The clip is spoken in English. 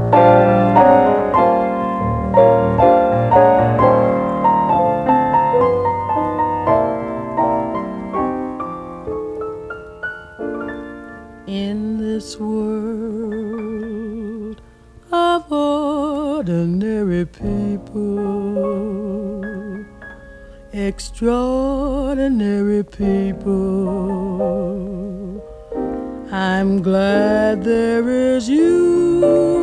In this world of ordinary people, extraordinary people, I'm glad there is you.